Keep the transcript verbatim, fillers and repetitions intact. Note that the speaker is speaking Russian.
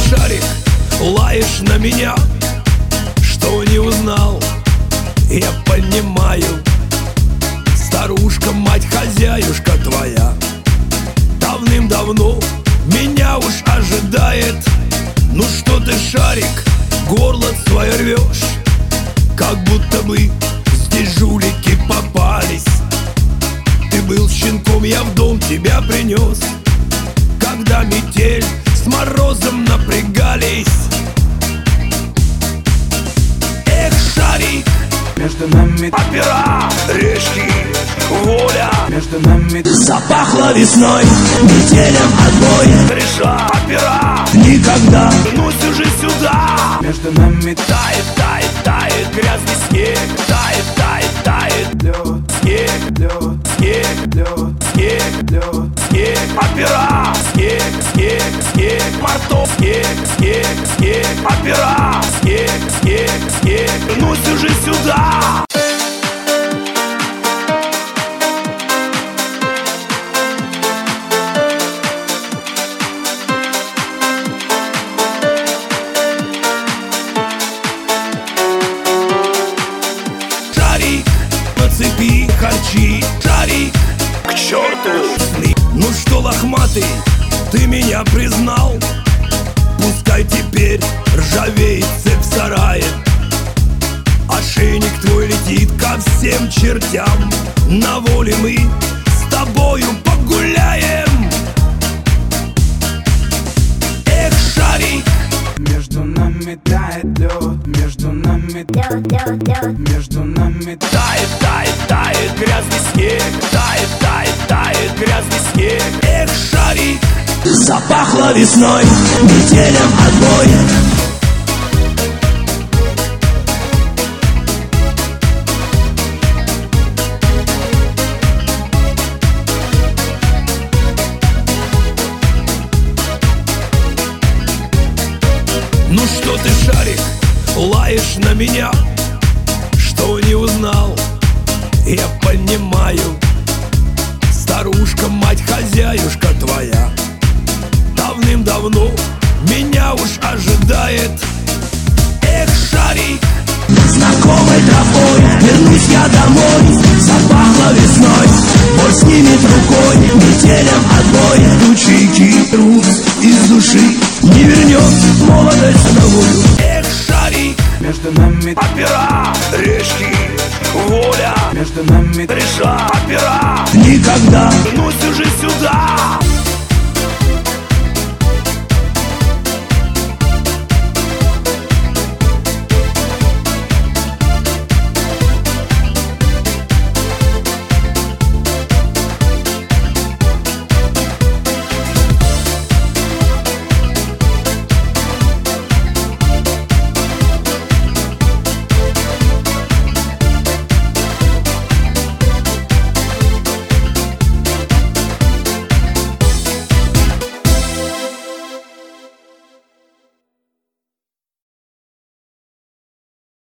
шарик, лаешь на меня, что не узнал? Я понимаю, старушка, мать, хозяюшка твоя давным-давно меня уж ожидает. Ну что ты, шарик, горло свое рвешь, как будто бы здесь жулики попались. Ты был щенком, я в дом тебя принес, когда метель с морозом напрягались. Эх, шарик, между нами опера, решки, воля, между нами запахло весной, метелем отбоя. Реша, опера, никогда, ну же сюда. между нами Тает, тает, тает грязный снег, тает, тает, тает лед, снег, лед, снег, лед, снег, лед. снег, опера, снег, снег, снег, мартов, снег, снег, снег, опера, снег, снег, снег, ну же сюда. Шарик, на цепи харчи, шарик, к черту. Ну что, лохматый, ты меня признал? Пускай теперь ржавеет цепь в сарае, ошейник твой летит ко всем чертям. На воле мы с тобою погуляем. Эх, шарик, Между нами тает лед, между нами Лед, лед, лед. между нами тает, тает, тает грязный снег, тает, тает, тает грязный снег. Эх, шарик, запахло весной, метелем отбоя. Ну что ты, шарик, лаешь на меня, что не узнал? Я понимаю, старушка, мать, хозяюшка твоя давным-давно меня уж ожидает. Эх, шарик, знакомой тропой вернусь я домой. Запахло весной, боль снимет рукой, метелем отбоя. Тучики рут из души, не вернет молодость новую. Эх, шарик, между нами опера, решки, воля, между нами реша, опера, никогда, ну